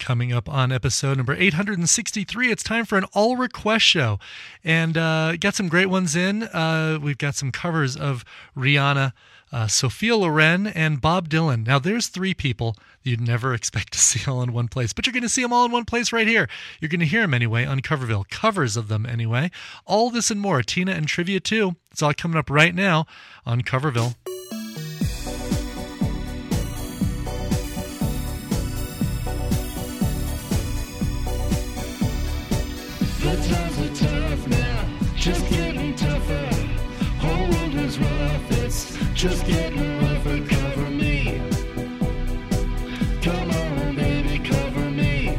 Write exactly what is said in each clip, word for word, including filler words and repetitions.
Coming up on episode number eight hundred sixty-three, it's time for an all-request show. And uh, got some great ones in. Uh, we've got some covers of Rihanna, uh, Sophia Loren, and Bob Dylan. Now, there's three people you'd never expect to see all in one place, but you're going to see them all in one place right here. You're going to hear them anyway on Coverville, covers of them anyway. All this and more, Tina and trivia too. It's all coming up right now on Coverville. The times are tough now, just getting tougher. Whole world is rough, it's just getting rougher. Cover me. Come on, baby, cover me.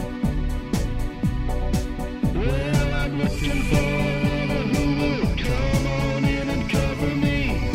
Well, I'm looking for a lover who will come on in and cover me.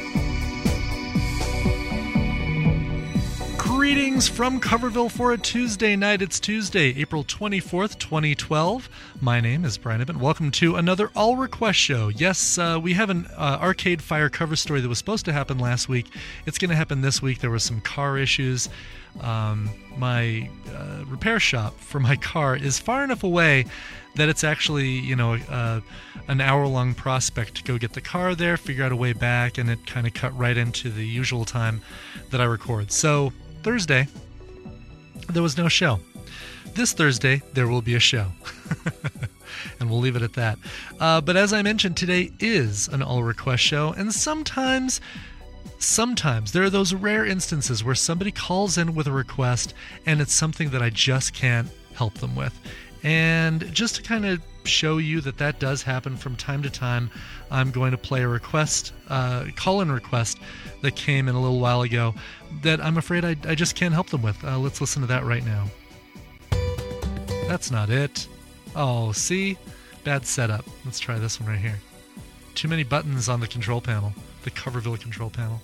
Greetings from Coverville for a Tuesday night. It's Tuesday, April twenty-fourth, twenty twelve. My name is Brian Ibbott. Welcome to another All Request show. Yes, uh, we have an uh, Arcade Fire cover story that was supposed to happen last week. It's going to happen this week. There were some car issues. Um, my uh, repair shop for my car is far enough away that it's actually, you know, uh, an hour-long prospect to go get the car there, figure out a way back, and it kind of cut right into the usual time that I record. So Thursday, there was no show. This Thursday, there will be a show. And we'll leave it at that. Uh, but as I mentioned, today is an all-request show, and sometimes, sometimes there are those rare instances where somebody calls in with a request, and it's something that I just can't help them with. And just to kind of show you that that does happen from time to time, I'm going to play a request, uh, call-in request that came in a little while ago that I'm afraid I, I just can't help them with. Uh, let's listen to that right now. That's not it. Oh, see? Bad setup. Let's try this one right here. Too many buttons on the control panel, the Coverville control panel.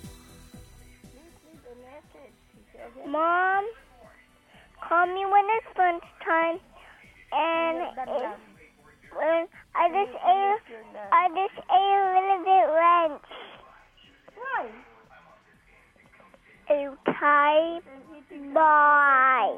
Mom, call me when it's lunchtime, and it, when I just ate, I just ate a little bit lunch. Okay, bye.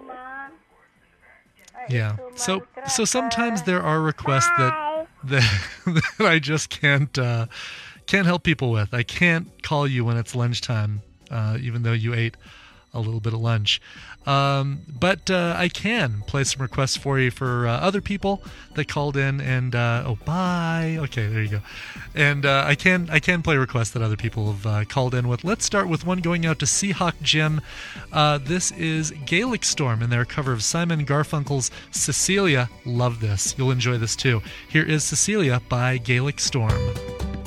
Yeah. So so sometimes there are requests that that, that I just can't uh, can't help people with. I can't call you when it's lunchtime, uh, even though you ate a little bit of lunch. Um, but uh, I can play some requests for you for uh, other people that called in and uh, oh bye. Okay, there you go. And uh, I can I can play requests that other people have uh, called in with. Let's start with one going out to Seahawk Jim. Uh, this is Gaelic Storm and their cover of Simon Garfunkel's Cecilia. Love this. You'll enjoy this too. Here is Cecilia by Gaelic Storm.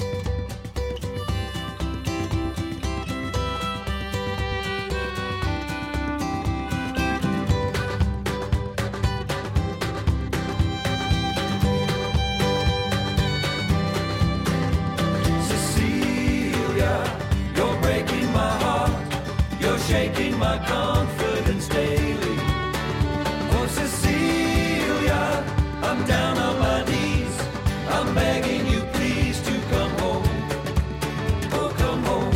Shaking my confidence daily. Oh, Cecilia, I'm down on my knees. I'm begging you, please, to come home. Oh, come home.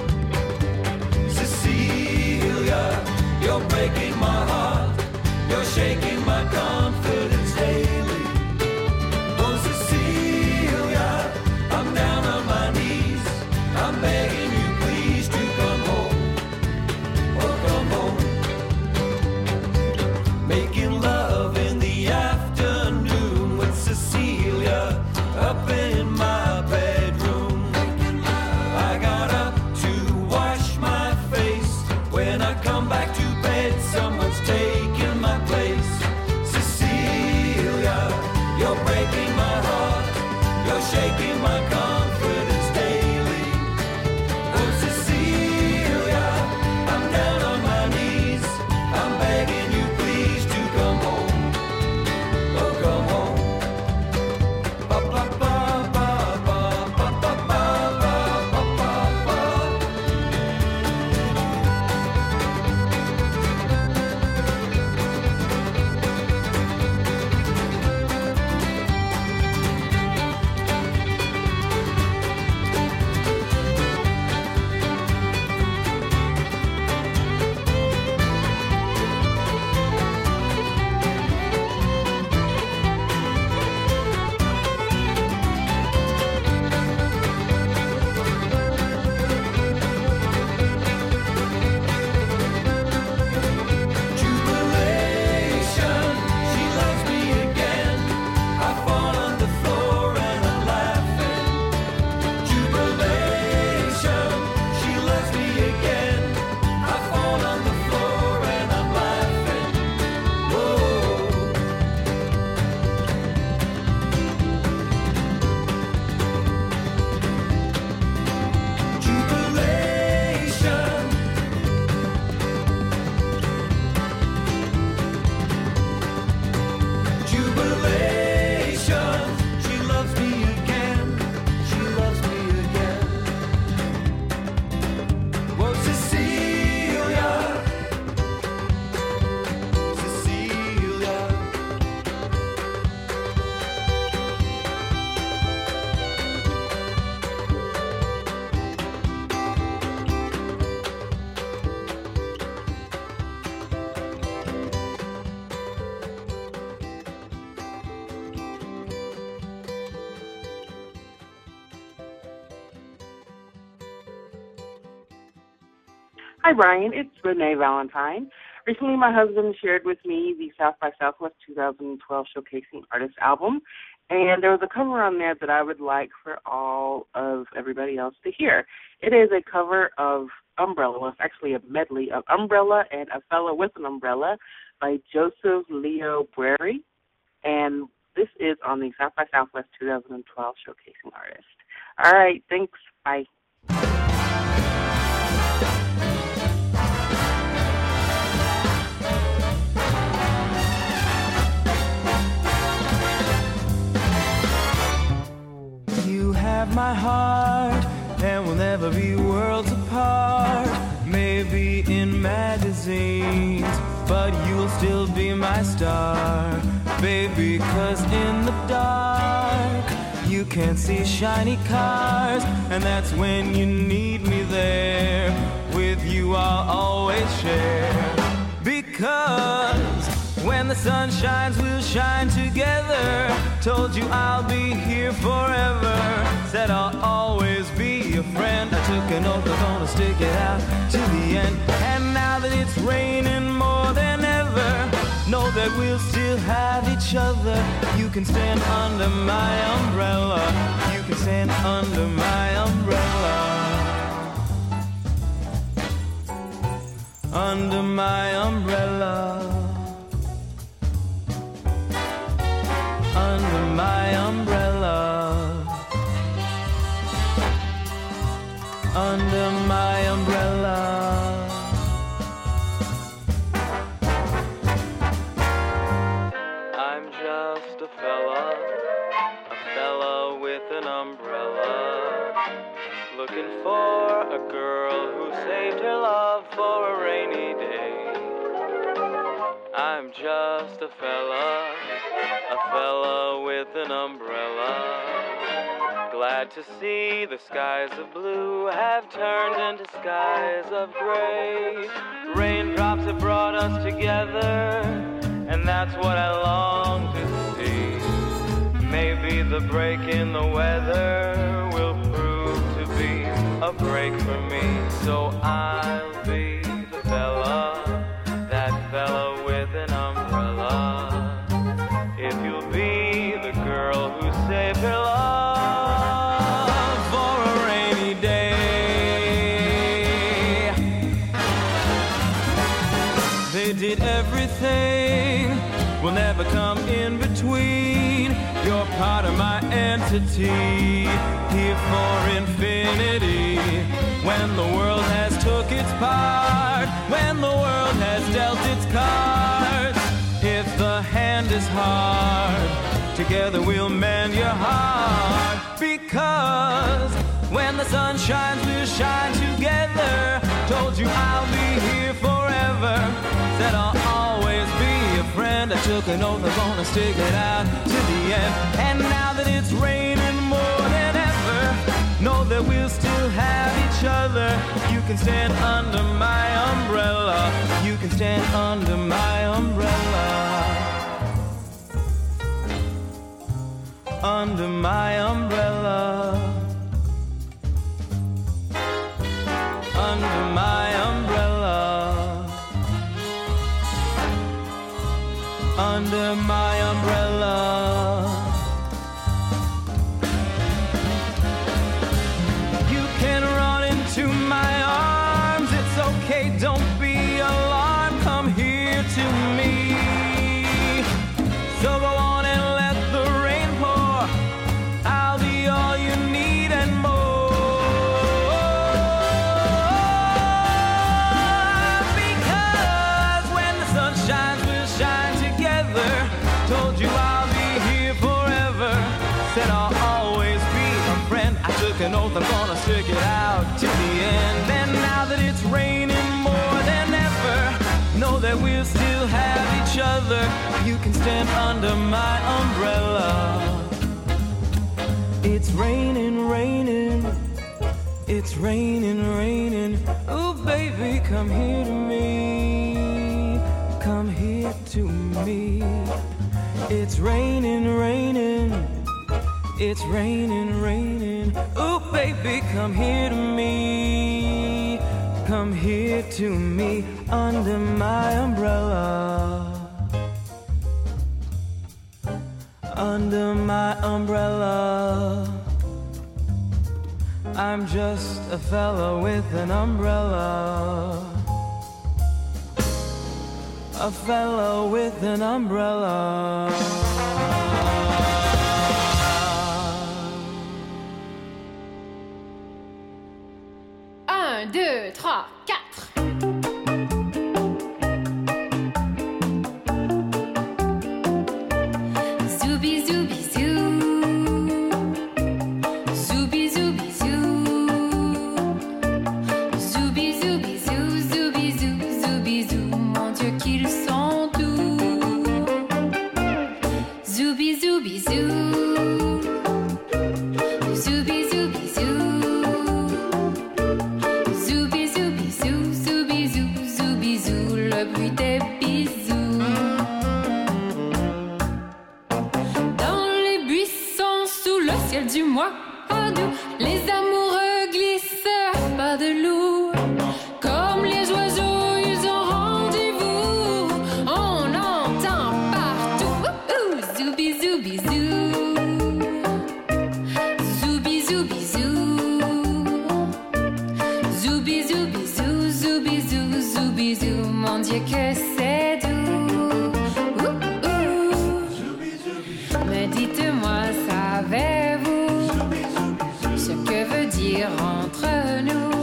Cecilia, you're breaking my heart. You're shaking my confidence daily. Oh, Cecilia, I'm down on my knees. I'm begging you, please, to come home. Come home. Hi, Brian. It's Renee Valentine. Recently, my husband shared with me the South by Southwest twenty twelve Showcasing Artists album, and there was a cover on there that I would like for all of everybody else to hear. It is a cover of Umbrella. Well, it's actually a medley of Umbrella and A Fella with an Umbrella by Joseph Leo Brary, and this is on the South by Southwest twenty twelve Showcasing Artists. All right, thanks. Bye. You have my heart, and we'll never be worlds apart. Maybe in magazines, but you'll still be my star, baby, 'cause in the dark you can't see shiny cars, and that's when you need me there. With you I'll always share, because when the sun shines, we'll shine together. Told you I'll be here forever. Said I'll always be your friend. I took an oath I'm gonna stick it out to the end. And now that it's raining more than ever, know that we'll still have each other. You can stand under my umbrella. You can stand under my umbrella. Under my umbrella. Under my umbrella. Under my umbrella. I'm just a fella, a fella with an umbrella, looking for a girl who saved her love for a rainy day. I'm just a fella, a fella with an umbrella, glad to see the skies of blue have turned into skies of gray. Raindrops have brought us together, and that's what I long to see. Maybe the break in the weather will prove to be a break for me. So I'll be the fella, that fella with an umbrella, if you'll be the girl who saved her love for a rainy day. They did everything, will never come in between. You're part of my entity, here for infinity. When the world has took its part, when the world has dealt its cards, if the hand is hard, together we'll mend your heart. Because when the sun shines, we'll shine together. Told you I'll be here forever. Said I'll always be a friend. I took an oath I'm gonna stick it out to the end. And now that it's raining more than ever, know that we'll still have each other. You can stand under my umbrella. You can stand under my umbrella. Under my umbrella. Under my umbrella. Under my umbrella. You can run into my arms. It's okay, don't be alarmed. Come here to me. So go on and let the rain pour. I'll be all you need and more. Because when the sun shines, we'll shine together. Told you I'll be here forever. Said I'll always be a friend. I took an oath I'm gonna stick it out to the end. And now that it's raining more than ever, know that we'll still have each other. You can stand under my umbrella. It's raining, raining. It's raining, raining. Oh, baby, come here to me. Come here to me. It's raining, raining. It's raining, raining. Oh, baby, come here to me. Come here to me under my umbrella. Under my umbrella. I'm just a fella with an umbrella. A fella with an umbrella. Un, deux, trois, quatre. Zoubi, zoubi, zou. Zoubi, zoubi, zou. Zoubi, zoubi, zou, zoubi, zou, zoubi, zou. Mon Dieu, qu'ils sont doux. Zoubi, zoubi, zou. Zoubi, zoubi, zou. Zoubi, zoubi, zou, zoubi, zou, zoubi, zou. Le bruit des bisous. Dans les buissons, sous le ciel du mois d'août, les amoureux glissent pas de loup. Comme les oiseaux, ils ont rendez-vous. On entend partout. Ouh, ouh, zoubi, zoubi, zou. Zoubi, zoubi, zou. Zoubi, zoubi, zou, zoubi, zou, zoubi, zou. Mon Dieu, que c'est doux. Ouh, ouh. Mais dites-moi, savez-vous ce que veut dire entre nous?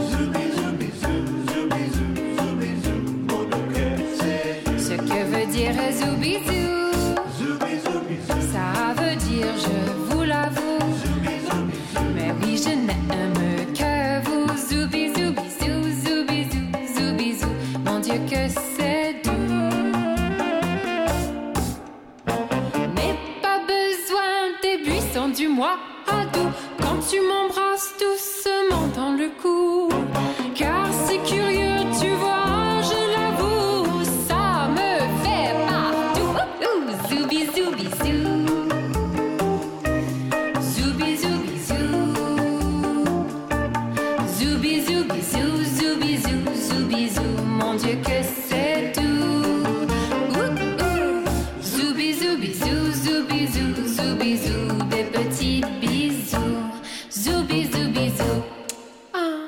Ce que veut dire zoubizou? Ça veut dire, je vous l'avoue, mais oui, je n'aime que vous. Zoubi, zoubi, zou, zoubi, zou, zoubi, zou. Mon Dieu, que c'est doux. N'ai pas besoin des buissons du mois d'août quand tu m'embrasses doucement dans le cou. Car c'est curieux, tu vois, je l'avoue, ça me fait partout. Ouh, ouh, zoubi, zoubi, zou. Zoubi, zoubi, zou. Zoubi, zoubi, zou, zoubi, zou, zoubi, zou. Mon Dieu, que c'est doux. Ouh, ouh. Zoubi, zoubi, zou, zoubi, zou, zoubi, zou. Des petits bisous. Zoubi, zoubi, zou. Ah.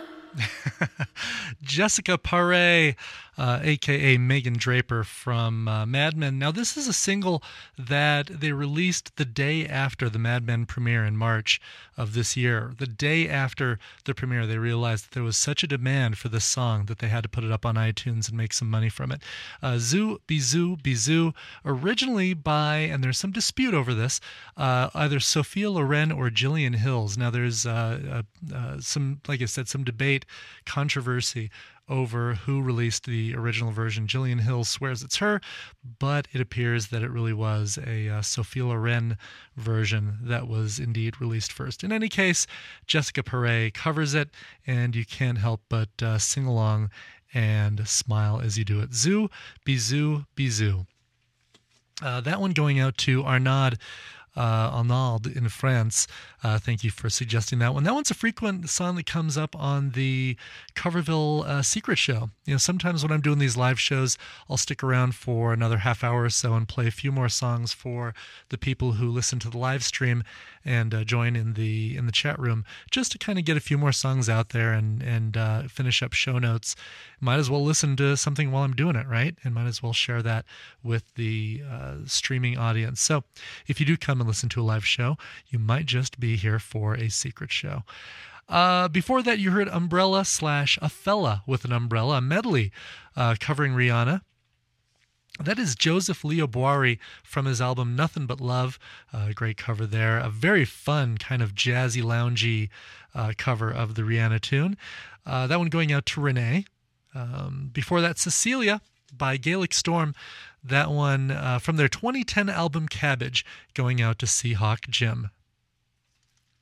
Jessica Paré, uh, aka Megan Draper from uh, Mad Men. Now, this is a single that they released the day after the Mad Men premiere in March of this year. The day after the premiere, they realized that there was such a demand for this song that they had to put it up on iTunes and make some money from it. Uh, Zoo Bizou Bizou, originally by, and there's some dispute over this, uh, either Sophia Loren or Jillian Hills. Now, there's uh, uh, uh, some, like I said, some debate, controversy over who released the original version. Jillian Hill swears it's her, but it appears that it really was a uh, Sophia Loren version that was indeed released first. In any case, Jessica Paré covers it, and you can't help but uh, sing along and smile as you do it. Zoo, bizou, bizou. Uh, that one going out to Arnaud uh, Arnaud in France. Uh, thank you for suggesting that one. That one's a frequent song that comes up on the Coverville uh, Secret Show. You know, sometimes when I'm doing these live shows, I'll stick around for another half hour or so and play a few more songs for the people who listen to the live stream and uh, join in the in the chat room, just to kind of get a few more songs out there and and uh, finish up show notes. Might as well listen to something while I'm doing it, right? And might as well share that with the uh, streaming audience. So if you do come and listen to a live show, you might just be here for a secret show. Uh, before that, you heard Umbrella slash A Fella with an Umbrella, a medley uh, covering Rihanna. That is Joseph Leo Boari from his album Nothing But Love. Uh, great cover there. A very fun, kind of jazzy, loungy uh, cover of the Rihanna tune. Uh, that one going out to Renee. Um, before that, Cecilia by Gaelic Storm. That one uh, from their twenty ten album Cabbage, going out to Seahawk Jim.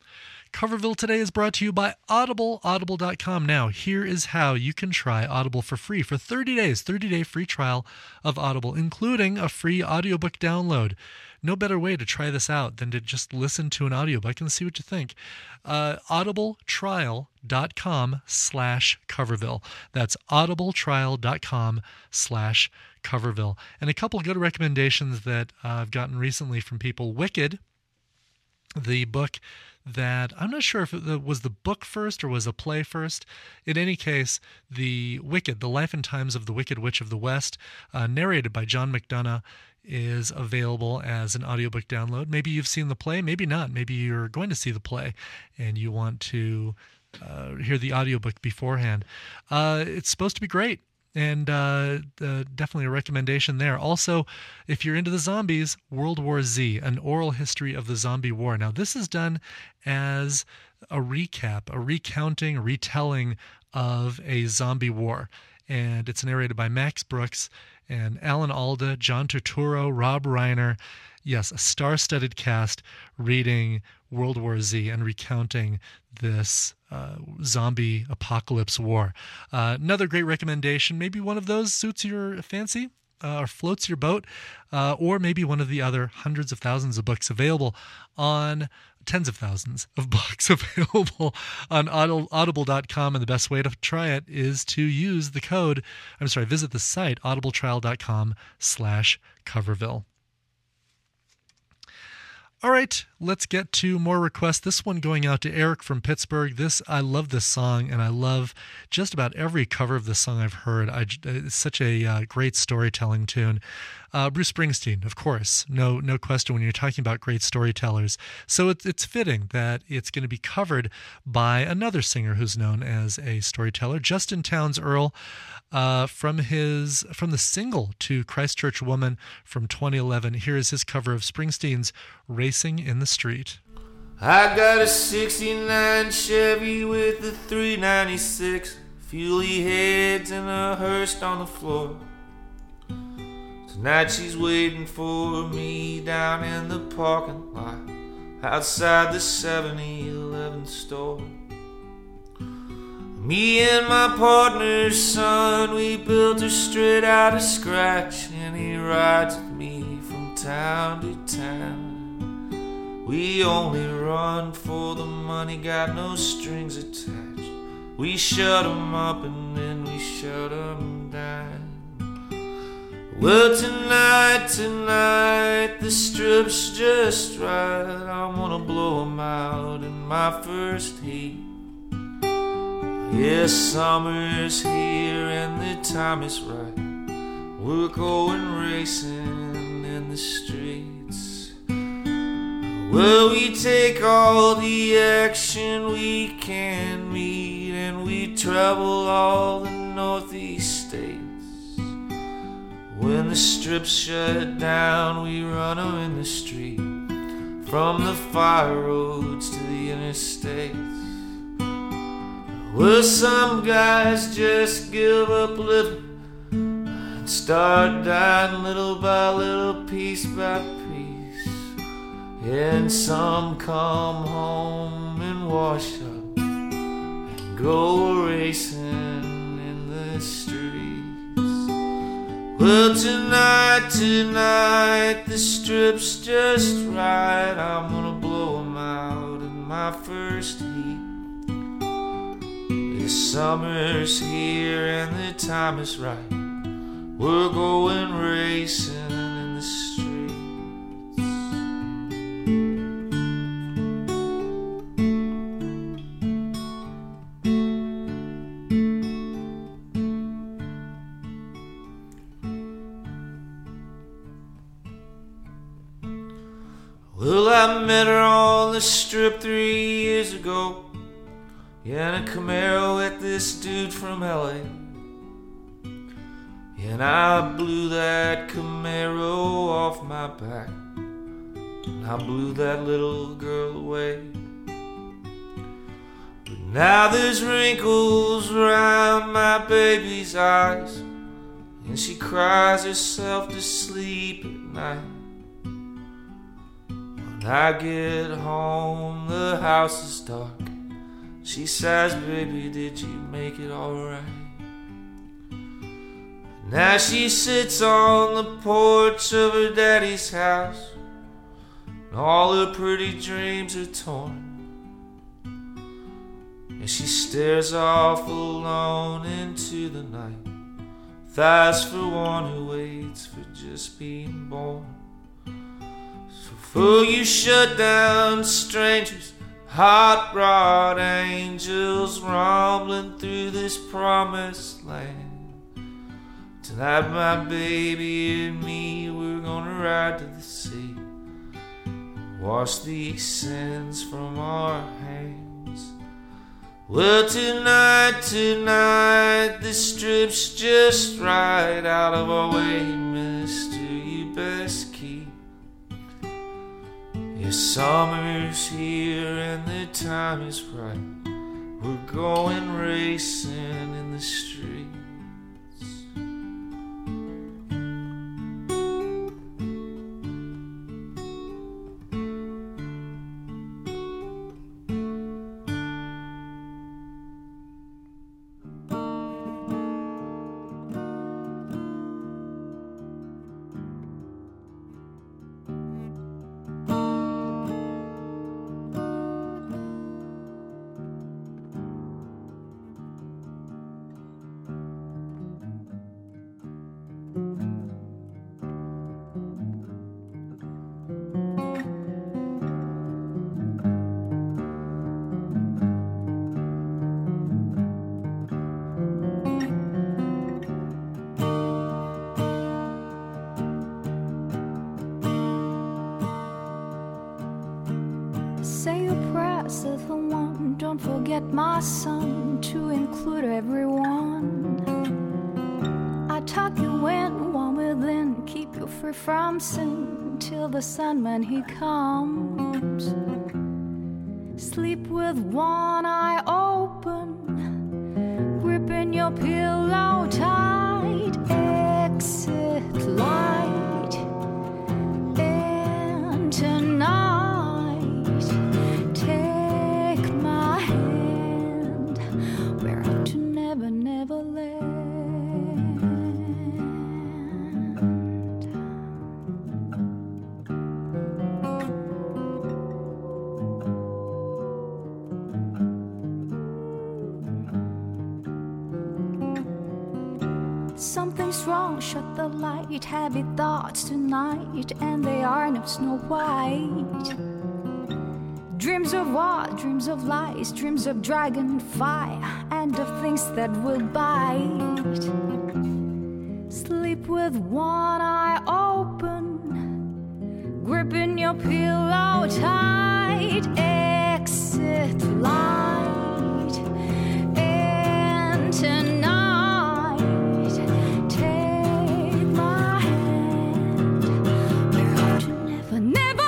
Coverville today is brought to you by Audible, audible dot com. Now, here is how you can try Audible for free for thirty days, thirty-day free trial of Audible, including a free audiobook download. No better way to try this out than to just listen to an audiobook and see what you think. Uh, audibletrial.com slash Coverville. That's audibletrial.com slash Coverville. And a couple of good recommendations that uh, I've gotten recently from people. Wicked, the book that I'm not sure if it was the book first or was a play first. In any case, the Wicked, The Life and Times of the Wicked Witch of the West, uh, narrated by John McDonough, is available as an audiobook download. Maybe you've seen the play, maybe not. Maybe you're going to see the play and you want to uh, hear the audiobook beforehand. Uh, it's supposed to be great. And uh, uh, definitely a recommendation there. Also, if you're into the zombies, World War Z, an oral history of the zombie war. Now, this is done as a recap, a recounting, a retelling of a zombie war. And it's narrated by Max Brooks and Alan Alda, John Turturro, Rob Reiner. Yes, a star-studded cast reading World War Z and recounting this uh, zombie apocalypse war. Uh, another great recommendation, maybe one of those suits your fancy uh, or floats your boat, uh, or maybe one of the other hundreds of thousands of books available on tens of thousands of books available on audible dot com, and the best way to try it is to use the code, I'm sorry, visit the site, audibletrial.com slash Coverville. All right, let's get to more requests. This one going out to Eric from Pittsburgh. This I love this song, and I love just about every cover of this song I've heard. I, it's such a uh, great storytelling tune. Uh, Bruce Springsteen, of course, no no question when you're talking about great storytellers. So it's it's fitting that it's going to be covered by another singer who's known as a storyteller, Justin Townes Earle, uh, from his from the single to Christchurch Woman from twenty eleven. Here is his cover of Springsteen's Racing in the Street. I got a sixty-nine Chevy with a three ninety-six, fuely heads and a hearse on the floor. Tonight she's waiting for me down in the parking lot outside the seven eleven store. Me and my partner's son, we built her straight out of scratch, and he rides with me from town to town. We only run for the money, got no strings attached. We shut 'em up and then we shut 'em down. Well, tonight, tonight, the strip's just right. I'm gonna blow 'em out in my first heat. Yes, summer's here and the time is right. We're going racing in the streets. Well, we take all the action we can meet, and we travel all the northeast states. When the strip's shut down, we run 'em in the street, from the fire roads to the interstates. Well, some guys just give up living and start dying little by little, piece by piece. And some come home and wash up and go racing in the streets. Well, tonight, tonight, the strip's just right. I'm gonna blow 'em out in my first heat. This summer's here and the time is right. We're going racing in the streets. Well, I met her on the strip three years ago, yeah, in a Camaro with this dude from L A. And I blew that Camaro off my back, and I blew that little girl away. But now there's wrinkles around my baby's eyes, and she cries herself to sleep at night. When I get home, the house is dark. She says, baby, did you make it alright? Now she sits on the porch of her daddy's house, and all her pretty dreams are torn. And she stares off alone into the night, with eyes for one who waits for just being born. So before you shut down strangers, hot rod angels rumbling through this promised land, tonight my baby and me, we're gonna ride to the sea, wash these sins from our hands. Well, tonight, tonight, this trip's just right out of our way, mister, you best keep your summer's here and the time is right. We're going racing in the streets. Say your prayers, little one. Don't forget, my son, to include everyone. I tuck you in, warm within, keep you free from sin till the sun when he comes. Sleep with one eye open, gripping your pillow tight. Exit light, and tonight never, never land. Something's wrong, shut the light. Heavy thoughts tonight, and they are not Snow White. Dreams of what? Dreams of lies, dreams of dragon fire, and of things that will bite. Sleep with one eye open, gripping your pillow tight. Exit light, and tonight take my hand. We're going to never, never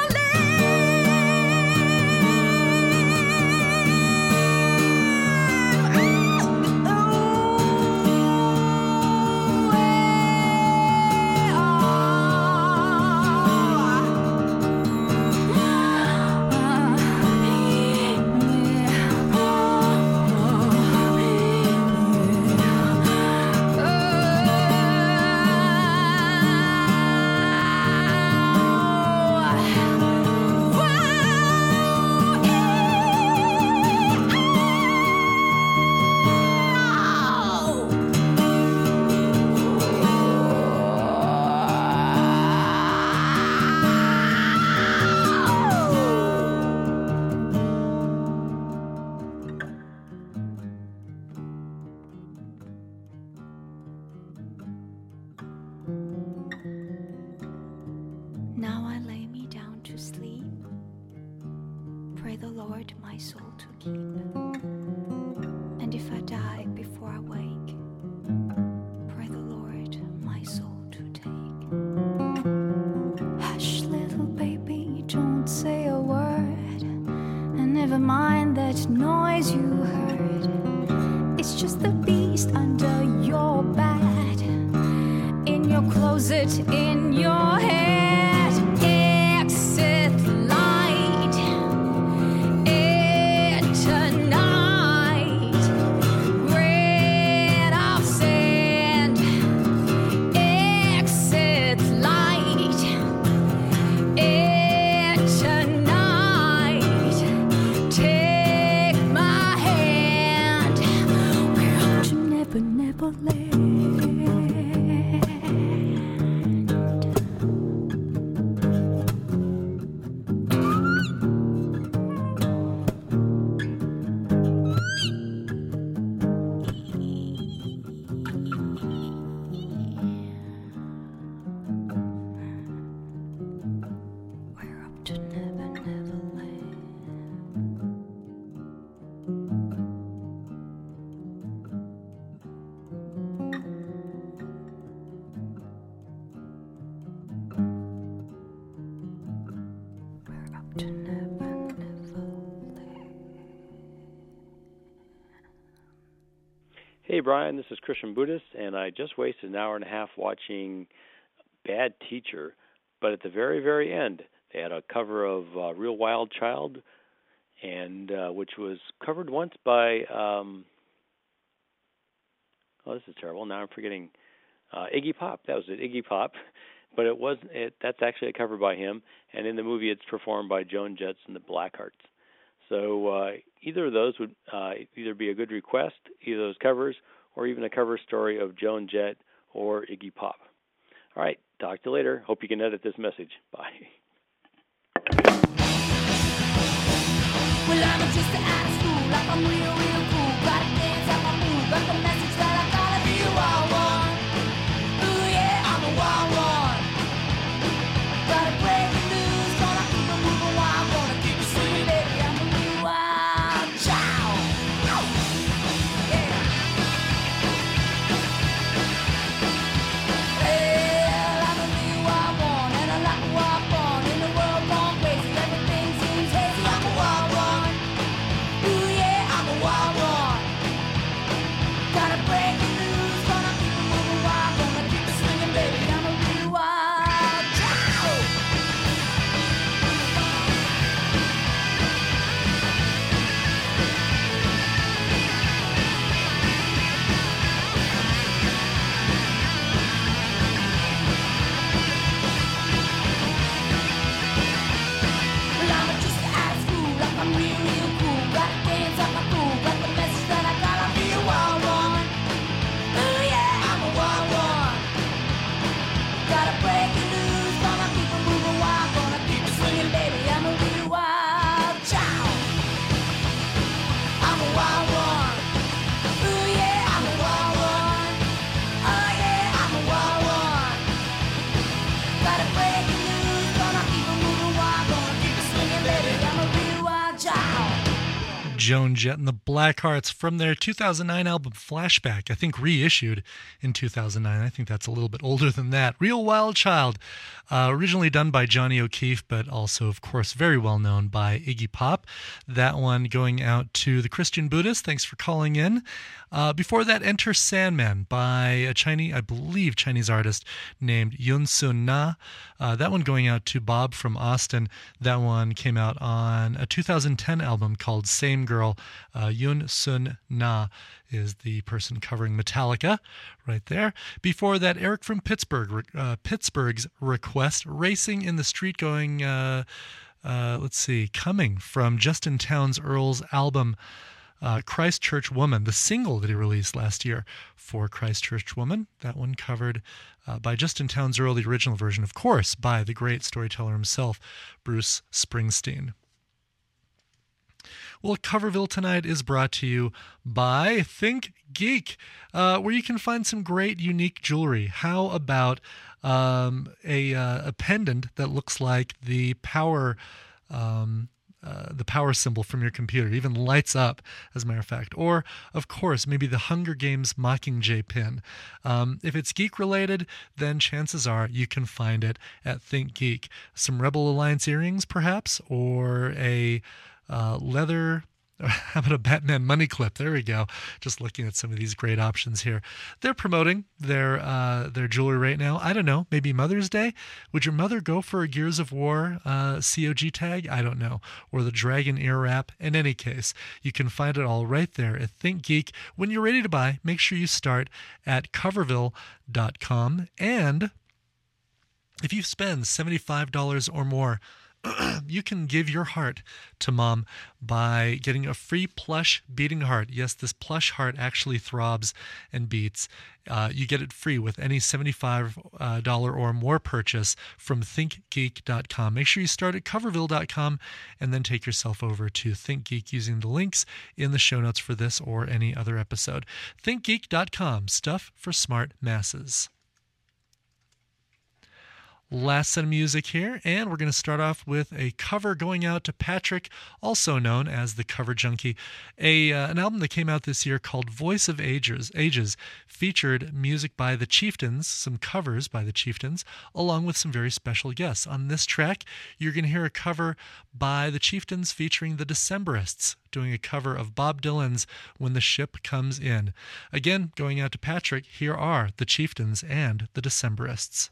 Now I lay me down to sleep. Pray the Lord my soul to keep. And if I die before I wake, pray the Lord my soul to take. Hush, little baby, don't say a word, and never mind that noise you heard. It's just the beast under your bed, in your closet, in your head. Exit line. Brian, this is Christian Buddhist, and I just wasted an hour and a half watching Bad Teacher, but at the very, very end, they had a cover of uh, Real Wild Child, and uh, which was covered once by, um, oh, this is terrible, now I'm forgetting, uh, Iggy Pop. That was it, Iggy Pop, but it wasn't, it, that's actually a cover by him, and in the movie it's performed by Joan Jett and the Blackhearts. So uh, either of those would uh, either be a good request, either of those covers, or even a cover story of Joan Jett or Iggy Pop. All right, talk to you later. Hope you can edit this message. Bye. Well, I'm just out of school, like I'm real, real cool. Gotta dance out my move, got the message that I gotta be a wild one. Ooh yeah, I'm a wild one. Gotta break the news, gonna keep it moving wild, gonna keep it swinging, baby. I'm a real wild child. Yeah. Well, I'm a real wild one, and I like to walk on in the world gone crazy. Everything seems hazy. I'm a wild one. Ooh yeah, I'm a wild one. Gotta break the news, gonna keep it moving wild, gonna keep it swinging, baby. I'm a real wild child. Well, I'm just out of school, like I'm real, real cool. Gotta dance out my cool, got the message that I gotta be a wild one. Ooh yeah, I'm a wild one. Gotta break the news, gonna keep it moving wild, gonna keep it swinging, baby. I'm a real wild child. I'm a wild one. Ooh yeah, I'm a wild one. Oh yeah, I'm a wild one. Gotta break the news, gonna keep it moving wild, gonna keep it swinging, baby. I'm a real wild child. Joan Jett and the Blackhearts from their two thousand nine album Flashback, I think reissued in two thousand nine. I think that's a little bit older than that. Real Wild Child, uh, originally done by Johnny O'Keefe, but also, of course, very well known by Iggy Pop. That one going out to the Christian Buddhist. Thanks for calling in. Uh, before that, Enter Sandman by a Chinese, I believe, Chinese artist named Yun Sun Na. Uh, that one going out to Bob from Austin. That one came out on a two thousand ten album called Same Girl. Uh, Yun Sun Na is the person covering Metallica right there. Before that, Eric from Pittsburgh, uh, Pittsburgh's request, Racing in the Street, going, uh, uh, let's see, coming from Justin Townes Earle's album Uh, Christchurch Woman, the single that he released last year for Christchurch Woman. That one covered uh, by Justin Townes Earle, the original version, of course, by the great storyteller himself, Bruce Springsteen. Well, Coverville tonight is brought to you by Think Geek, uh, where you can find some great, unique jewelry. How about um, a, uh, a pendant that looks like the power um Uh, the power symbol from your computer. It even lights up, as a matter of fact. Or, of course, maybe the Hunger Games Mockingjay pin. Um, if it's geek-related, then chances are you can find it at Think Geek. Some Rebel Alliance earrings, perhaps, or a uh, leather... How about a Batman money clip? There we go. Just looking at some of these great options here. They're promoting their uh, their jewelry right now. I don't know. Maybe Mother's Day? Would your mother go for a Gears of War uh, C O G tag? I don't know. Or the Dragon ear wrap? In any case, you can find it all right there at Think Geek. When you're ready to buy, make sure you start at coverville dot com. And if you spend seventy-five dollars or more, you can give your heart to Mom by getting a free plush beating heart. Yes, this plush heart actually throbs and beats. Uh, you get it free with any seventy-five dollars or more purchase from think geek dot com. Make sure you start at coverville dot com and then take yourself over to ThinkGeek using the links in the show notes for this or any other episode. think geek dot com, stuff for smart masses. Last set of music here, and we're going to start off with a cover going out to Patrick, also known as the Cover Junkie. A uh, an album that came out this year called Voice of Ages, Ages featured music by the Chieftains, some covers by the Chieftains, along with some very special guests. On this track, you're going to hear a cover by the Chieftains featuring the Decemberists, doing a cover of Bob Dylan's When the Ship Comes In. Again, going out to Patrick, here are the Chieftains and the Decemberists.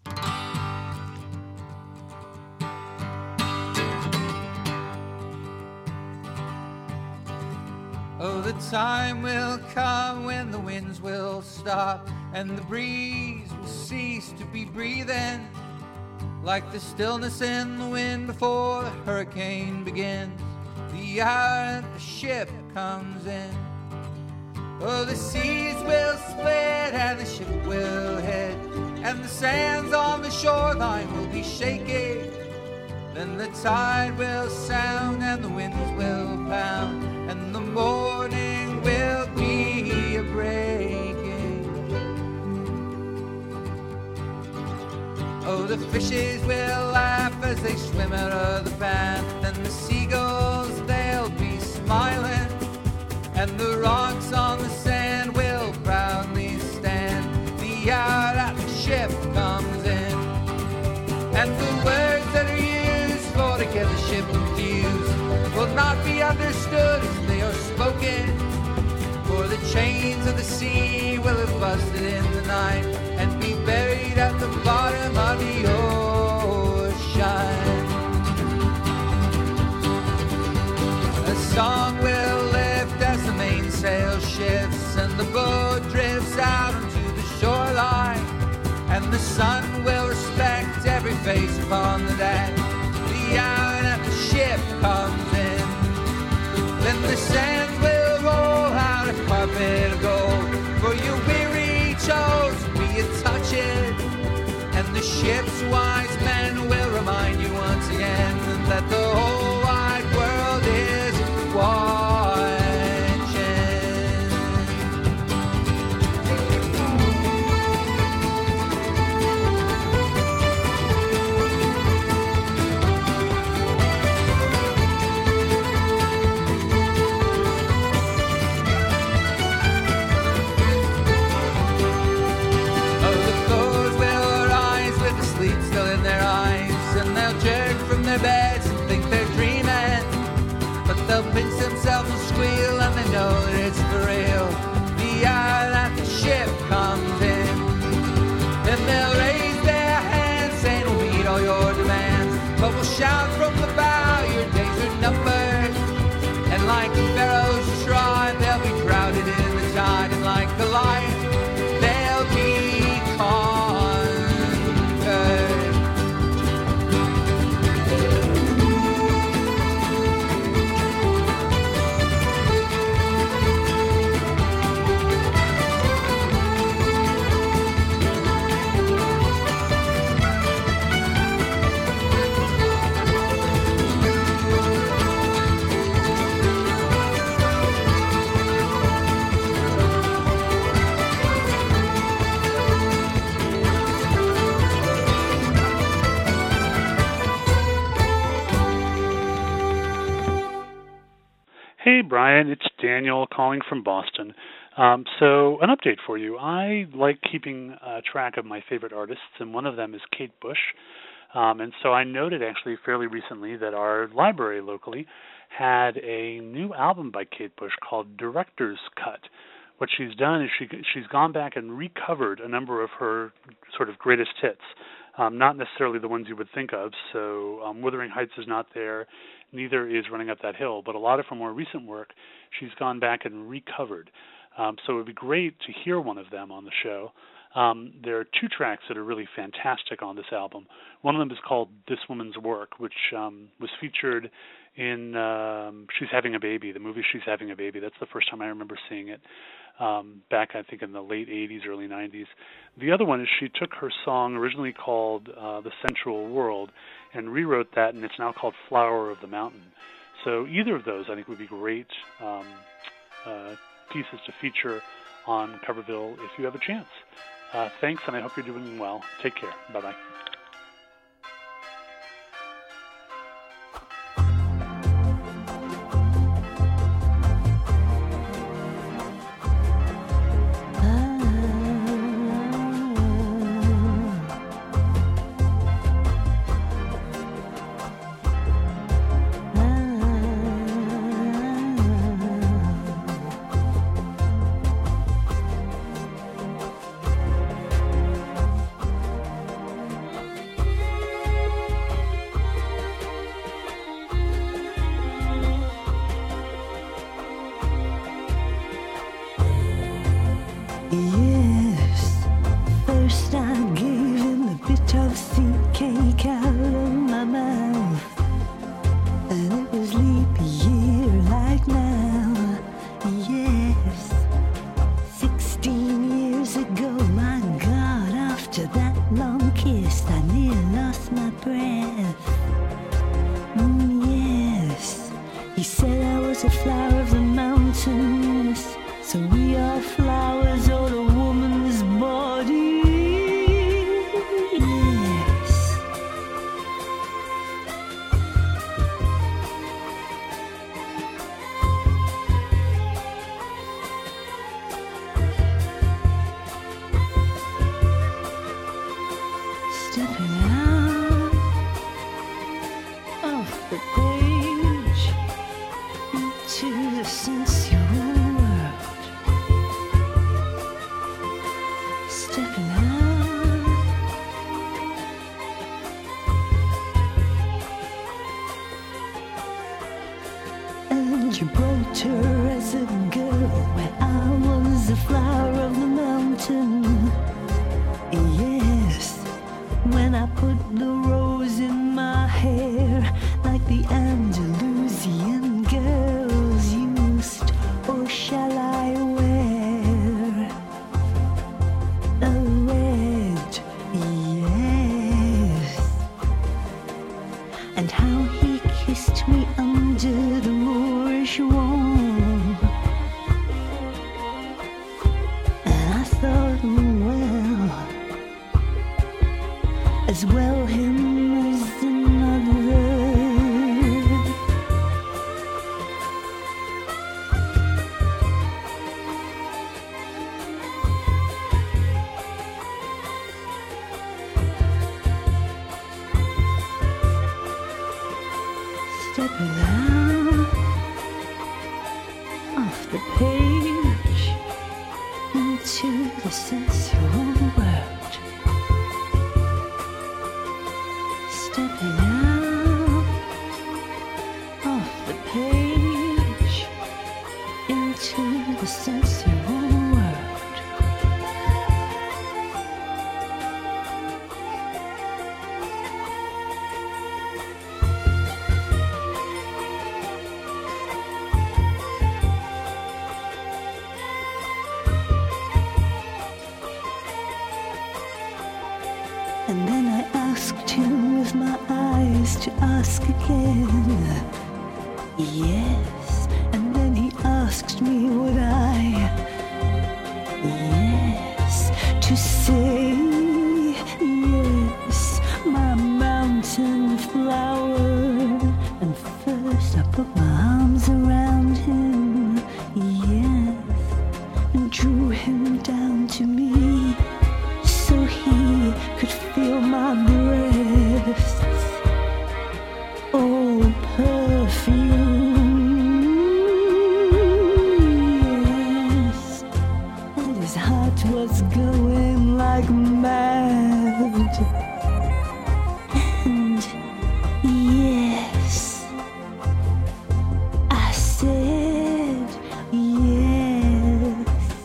Oh, the time will come when the winds will stop and the breeze will cease to be breathing, like the stillness in the wind before the hurricane begins, the hour that the ship comes in. Oh, the seas will split and the ship will hit, and the sands on the shoreline will be shaking. Then the tide will sound and the winds will pound, and the morning will be a breaking. Oh, the fishes will laugh as they swim out of the pan, and the seagulls, they'll be smiling, and the rocks on the sand will proudly stand the hour that the ship comes in. And the words that are used for to get the ship confused will not be understood as they are spoken, for the chains of the sea will have busted in the night and be buried at the bottom of the ocean. A song will lift as the mainsail shifts and the boat drifts out onto the shoreline, and the sun will respect every face upon the deck the hour that the ship comes in. Then the sands will roll out a carpet of gold, for your weary chose to be a touching, and the ship's wise men will remind you once again that the whole wide world is watching. Their beds and think they're dreaming, but they'll pinch themselves and squeal, and they know that it's for real the hour that the ship comes in. Then they'll raise their hands saying we'll meet all your demands, but we'll shout from the bow your days are numbered, and like Pharaoh's tribe they'll be crowded in the tide, and like Goliath they'll be conquered. Hey, Brian, it's Daniel calling from Boston. Um, so an update for you. I like keeping uh, track of my favorite artists, and one of them is Kate Bush. Um, and so I noted actually fairly recently that our library locally had a new album by Kate Bush called Director's Cut. What she's done is she, she's gone back and recovered a number of her sort of greatest hits, um, not necessarily the ones you would think of. So um, Wuthering Heights is not there. Neither is Running Up That Hill, but a lot of her more recent work she's gone back and recovered. Um, so it would be great to hear one of them on the show. Um, there are two tracks that are really fantastic on this album. One of them is called This Woman's Work, which um, was featured in um, She's Having a Baby, the movie She's Having a Baby. That's the first time I remember seeing it, um, back I think in the late eighties, early nineties. The other one is she took her song originally called uh, The Sensual World and rewrote that, and it's now called Flower of the Mountain. So either of those I think would be great um, uh, pieces to feature on Coverville if you have a chance. Uh, thanks, and I hope you're doing well. Take care. Bye-bye. He said I was a flower of the mountains. So we are flowers on a woman's body. Yes. Stepping out off the page into the sensual world. Stepping out and Gibraltar as a girl, where I was the flower of the mountain. Yes, when I put the rose in my hair, like the Andalusian girls used, or shall I wear a red? Yes. And how he kissed me under the Moorish wall. And I thought, well, as well him as another. Stepping out off the page into the sensual world. Stepping out off the page into the sensual world. And then I asked him with my eyes to ask again. Yes, and then he asked me would I. Yes, to say yes, my mountain flower. And first I put my arms around him. Yes, and drew him down to me, so he could feel my breasts. Oh, perfume, yes. And his heart was going like mad. And yes, I said yes,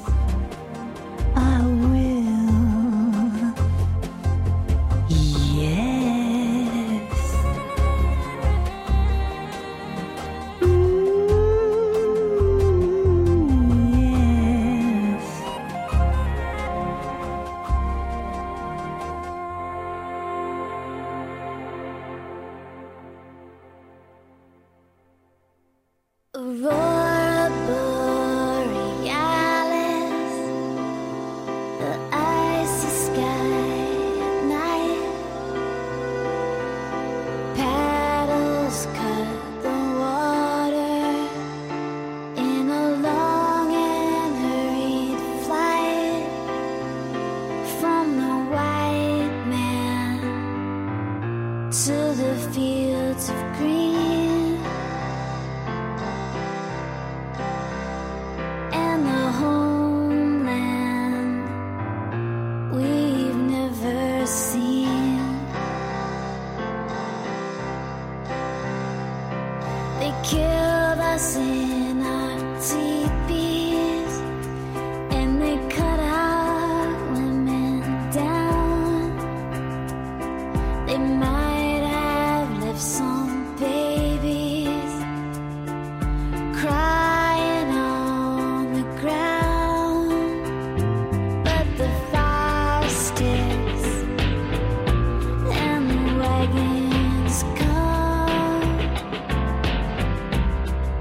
I will. Yes. Mm, yes. Aurora Borealis, the icy sky at night. Paddles cut the water in a long and hurried flight from the white man to the fields of green. And the homeland we've never seen. They killed us in our teepees, and they cut our women down. They might have left some babies crying on the ground, but the fire sticks and the wagons come.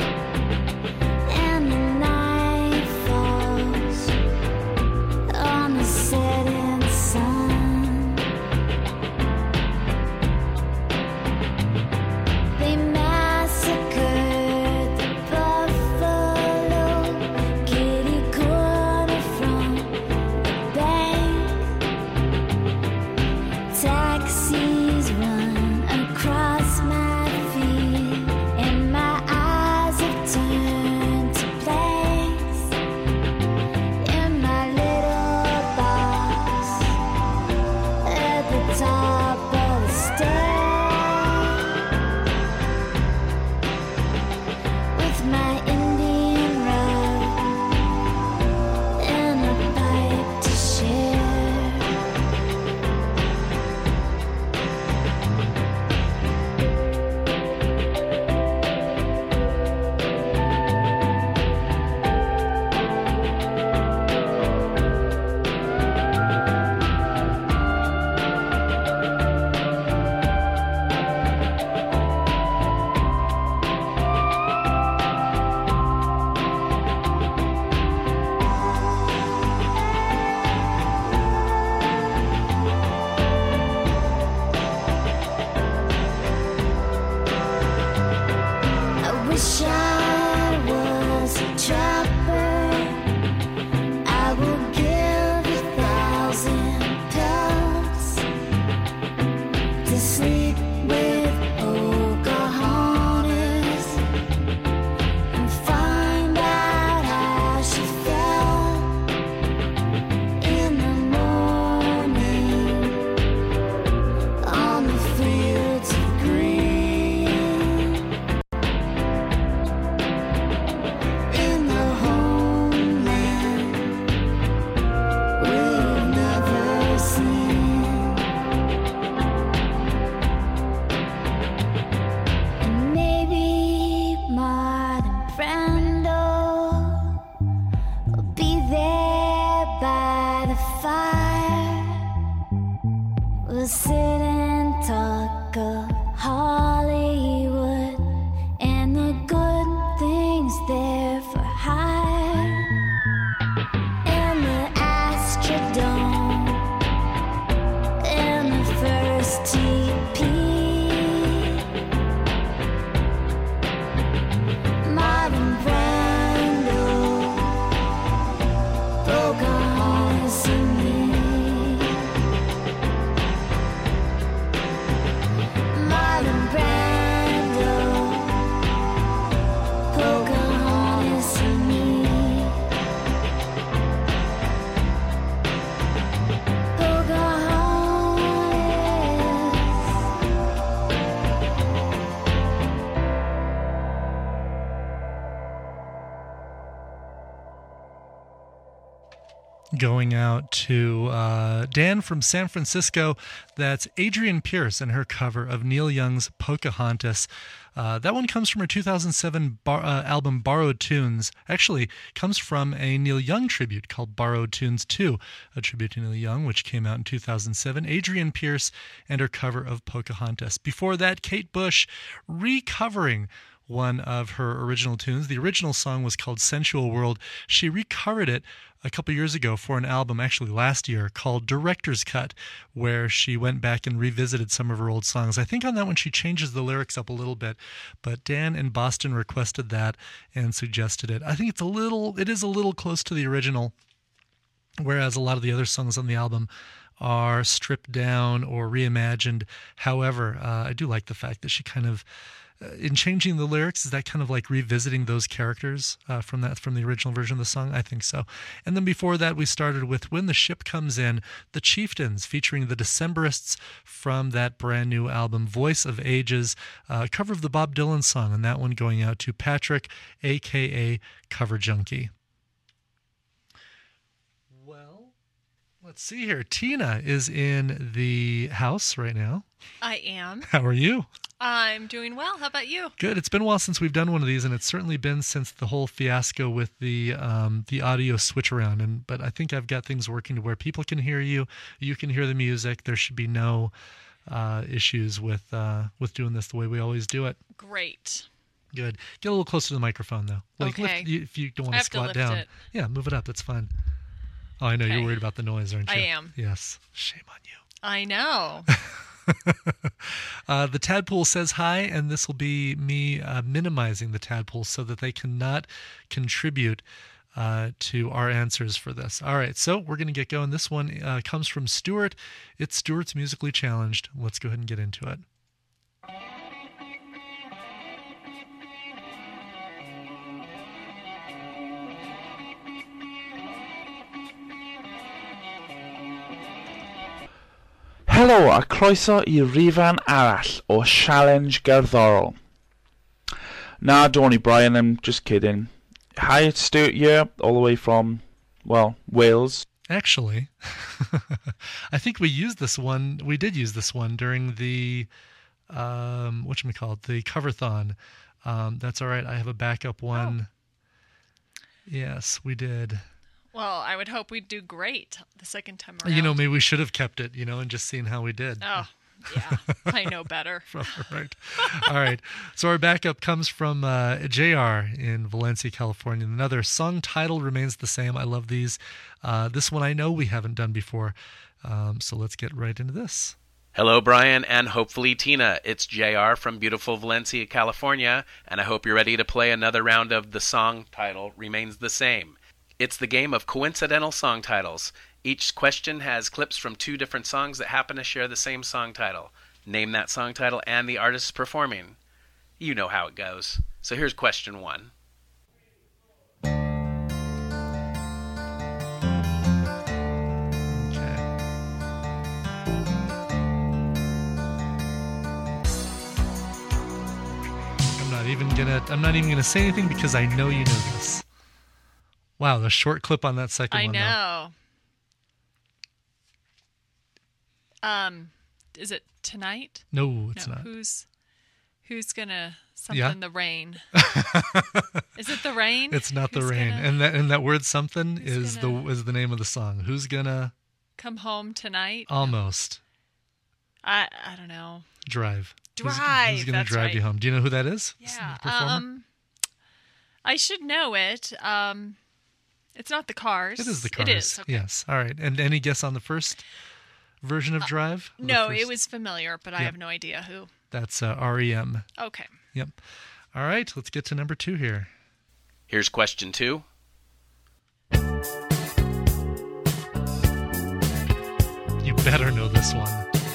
Hollywood and the good things there for hire. And the Astrodome and the first T P. Marlon Brando, Pocahontas and me. Marlon Brando, Pocahontas and me. Going out to uh, Dan from San Francisco. That's Adrian Pierce and her cover of Neil Young's Pocahontas. Uh, that one comes from her two thousand seven bar, uh, album Borrowed Tunes. Actually, comes from a Neil Young tribute called Borrowed Tunes two, a tribute to Neil Young, which came out in two thousand seven. Adrian Pierce and her cover of Pocahontas. Before that, Kate Bush recovering one of her original tunes. The original song was called Sensual World. She recovered it a couple years ago for an album, actually last year, called Director's Cut, where she went back and revisited some of her old songs. I think on that one she changes the lyrics up a little bit, but Dan in Boston requested that and suggested it. I think it's a little, it is a little close to the original, whereas a lot of the other songs on the album are stripped down or reimagined. However, uh, I do like the fact that she kind of, Uh, in changing the lyrics, is that kind of like revisiting those characters uh, from that from the original version of the song? I think so. And then before that, we started with When the Ship Comes In, The Chieftains, featuring the Decemberists from that brand new album, Voice of Ages, uh, a cover of the Bob Dylan song, and that one going out to Patrick, a k a. Cover Junkie. Well, let's see here. Tina is in the house right now. I am. How are you? I'm doing well. How about you? Good. It's been a while since we've done one of these, and it's certainly been since the whole fiasco with the um, the audio switch around. And but I think I've got things working to where people can hear you, you can hear the music. There should be no uh, issues with uh, with doing this the way we always do it. Great. Good. Get a little closer to the microphone, though. Like, Okay. lift, you, if you don't want I to have to squat lift down, it. yeah, move it up. That's fine. Oh, I know Okay. you're worried about the noise, aren't you? I am. Yes. Shame on you. I know. uh, the Tadpole says hi, and this will be me uh, minimizing the Tadpole so that they cannot contribute uh, to our answers for this. All right, so we're going to get going. This one uh, comes from Stuart. It's Stuart's Musically Challenged. Let's go ahead and get into it. Helo a croeso I rifan arall o Challenge Gerddorol. Nah, Donny Brian, I'm just kidding. Hi, it's Stuart here, all the way from, well, Wales. Actually, I think we used this one. We did use this one during the, um, whatchamacallit, the cover-thon. Um, that's all right. I have a backup one. Oh. Yes, we did. Well, I would hope we'd do great the second time around. You know, maybe we should have kept it, you know, and just seen how we did. Oh, yeah. I know better. Right. All right. So our backup comes from uh, J R in Valencia, California. Another song title remains the same. I love these. Uh, this one I know we haven't done before. Um, so let's get right into this. Hello, Brian, and hopefully Tina. It's J R from beautiful Valencia, California, and I hope you're ready to play another round of The Song Title Remains the Same. It's the game of coincidental song titles. Each question has clips from two different songs that happen to share the same song title. Name that song title and the artist performing. You know how it goes. So here's question one. I'm not even gonna I'm not even gonna say anything because I know you know this. Wow, the short clip on that second I one. know. Um, is it Tonight? No, it's no, not. Who's who's gonna something Yeah. the rain? Is it the rain? It's not Who's the rain, gonna and that and that word something who's is gonna- the is the name of the song. Who's gonna come home tonight? almost I I don't know. drive? Drive. Who's, who's going to that's drive right. you home? Do you know who that is? Yeah. The performer? Um, I should know it. Um, it's not the Cars. It is the Cars. It is. Okay. Yes. All right. And any guess on the first version of Drive? Uh, no, first... it was familiar, but I Yep. have no idea who. That's uh, R E M. Okay. Yep. All right. Let's get to number two here. Here's question two. You better know this one.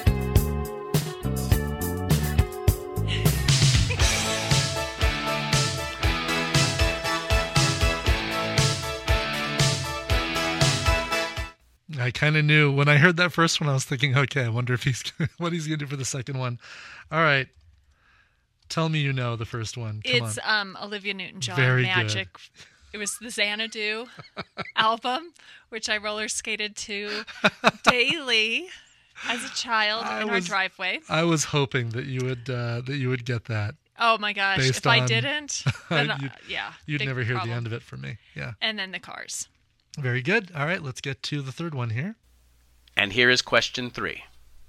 I kind of knew when I heard that first one. I was thinking, okay, I wonder if he's what he's gonna do for the second one. All right, tell me you know the first one. Come it's on. um Olivia Newton-John, Very Magic. It was the Xanadu album, which I roller skated to daily as a child I in was- our driveway. I was hoping that you would uh, that you would get that. Oh my gosh! Based If I on- didn't, then uh, you'd, yeah, you'd big never hear problem. the end of it from me. Yeah. And then the Cars. Very good. All right, let's get to the third one here. And here is question three.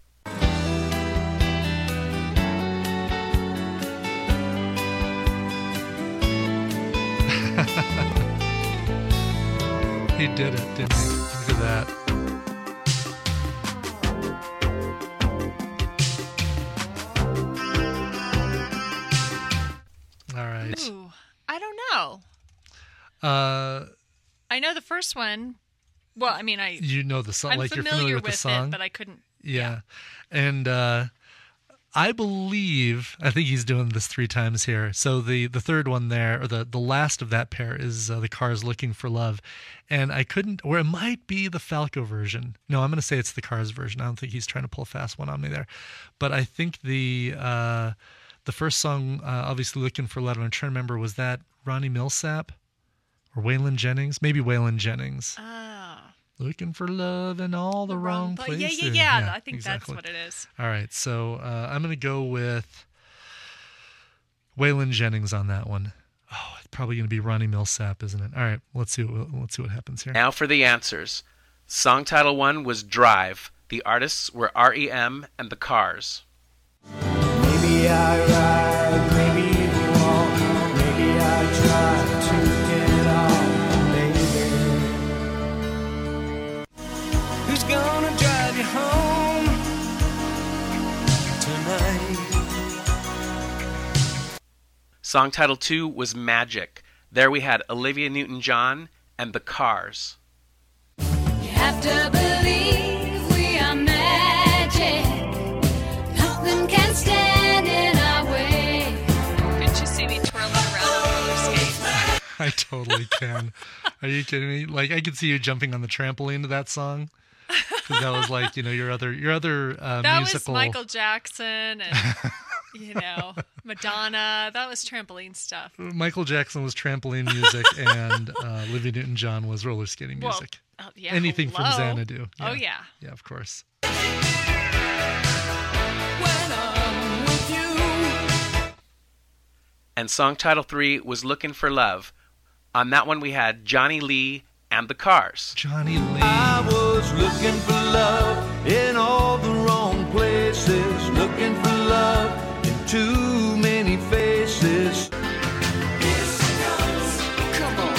He did it, didn't he? Look at that. All right. Ooh, I don't know. Uh, I know the first one. Well, I mean, I you know the song, I'm like familiar you're familiar with, with the song, it, but I couldn't. Yeah, and uh, I believe I think he's doing this three times here. So the the third one there, or the the last of that pair, is uh, the Cars "Looking for Love," and I couldn't, or it might be the Falco version. No, I'm going to say it's the Cars version. I don't think he's trying to pull a fast one on me there, but I think the uh, the first song, uh, obviously "Looking for Love," I'm trying to remember, was that Ronnie Millsap or Waylon Jennings? Maybe Waylon Jennings. Oh. Looking for love in all the, wrong pla- places. Yeah, yeah, yeah. I think exactly. that's what it is. All right, so uh, I'm going to go with Waylon Jennings on that one. Oh, it's probably going to be Ronnie Millsap, isn't it? All right, let's see. What, let's see what happens here. Now for the answers. Song title one was Drive. The artists were R E M and the Cars. Maybe I ride, maybe you walk, maybe I try to get on, baby. Who's gonna drive you home tonight? Song title two was Magic. There we had Olivia Newton-John and the Cars. You have to believe we are magic. Nothing can stand in our way. Couldn't you see me twirling around on roller skates? I totally can. Are you kidding me? Like, I could see you jumping on the trampoline to that song. Because that was like, you know, your other your other uh, That musical. was Michael Jackson and, you know, Madonna. That was trampoline stuff. Michael Jackson was trampoline music, and uh, Olivia Newton-John was roller skating Well, music. uh, yeah, Anything from hello. Xanadu. Oh, yeah. Yeah, of course. And song title three was Looking for Love. On that one we had Johnny Lee and the Cars. Johnny Lee. I was looking for love in all the wrong places, looking for love in too many faces. Come on,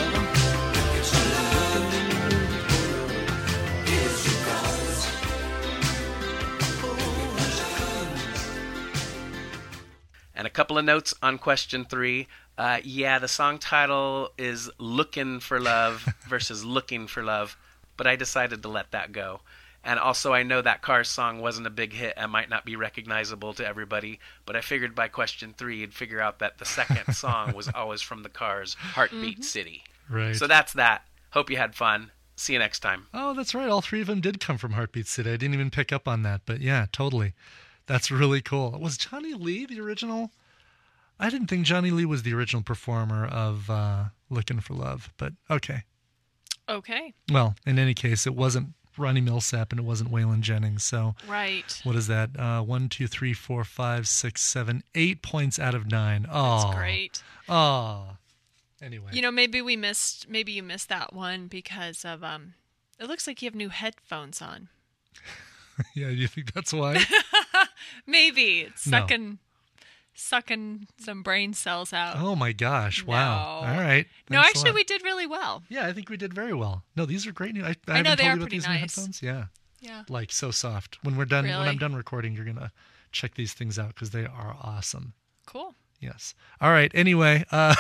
And a couple of notes on question three. Uh, yeah, the song title is Lookin' for Love versus Looking for Love, but I decided to let that go. And also, I know that Cars song wasn't a big hit and might not be recognizable to everybody, but I figured by question three, you'd figure out that the second song was always from the Cars, Heartbeat Mm-hmm. City. Right. So that's that. Hope you had fun. See you next time. Oh, that's right. All three of them did come from Heartbeat City. I didn't even pick up on that, but yeah, totally. That's really cool. Was Johnny Lee the original? I didn't think Johnny Lee was the original performer of uh, Looking for Love, but okay. Okay. Well, in any case, it wasn't Ronnie Millsap and it wasn't Waylon Jennings. So Right. what is that? Uh, one, two, three, four, five, six, seven, eight points out of nine. Oh, That's great. Oh, anyway. You know, maybe we missed, maybe you missed that one because of, um, it looks like you have new headphones on. Yeah, do you think that's why? Maybe it's No. sucking, sucking some brain cells out. Oh my gosh! Wow. No. All right. No, Thanks a actually, lot. we did really well. Yeah, I think we did very well. No, these are great new. I, I I, know, haven't they told are you about pretty these new nice. headphones. Yeah. Yeah. Like so soft. When we're done, when Really? I'm done recording, you're gonna check these things out because they are awesome. Cool. Yes. All right. Anyway, uh,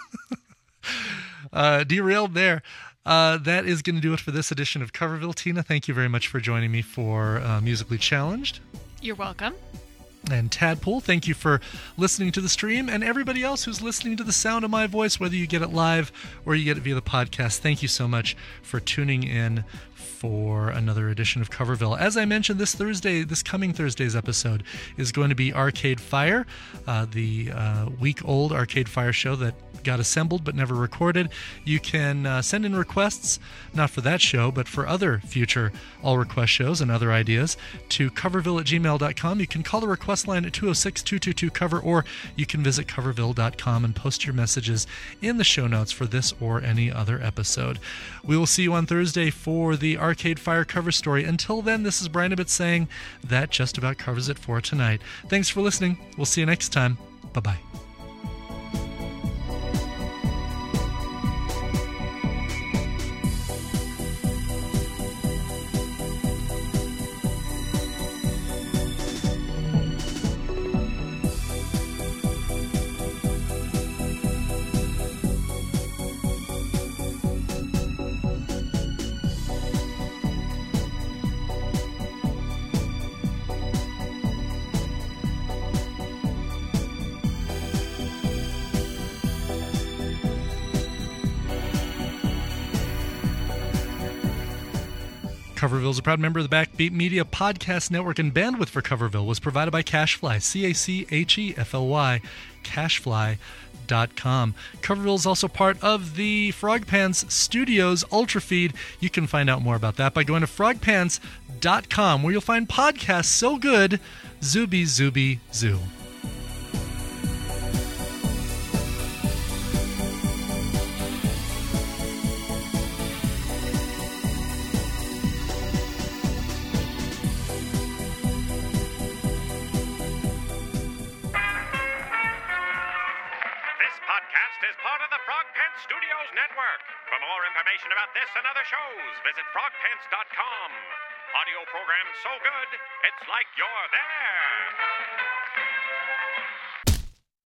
uh, derailed there. Uh, that is going to do it for this edition of Coverville. Tina, thank you very much for joining me for uh, Musically Challenged. You're welcome. And Tadpole, thank you for listening to the stream. And everybody else who's listening to the sound of my voice, whether you get it live or you get it via the podcast, thank you so much for tuning in for another edition of Coverville. As I mentioned, this Thursday, this coming Thursday's episode is going to be Arcade Fire, uh, the uh, week-old Arcade Fire show that got assembled but never recorded. You can uh, send in requests, not for that show, but for other future all request shows and other ideas, to coverville at gmail dot com. You can call the request line at two oh six, two two two, cover, or you can visit coverville dot com and post your messages in the show notes for this or any other episode. We will see you on Thursday for the Arcade Fire cover story. Until then, this is Brian Ibbott saying that just about covers it for tonight. Thanks for listening. We'll see you next time. Bye-bye. Coverville is a proud member of the Backbeat Media Podcast Network, and bandwidth for Coverville was provided by Cashfly, C A C H E F L Y, cashfly dot com. Coverville is also part of the Frog Pants Studios Ultra Feed. You can find out more about that by going to frog pants dot com, where you'll find podcasts so good, zooby zooby zoo. This podcast is part of the Frog Pants Studios Network. For more information about this and other shows, visit frog pants dot com. Audio programs so good, it's like you're there.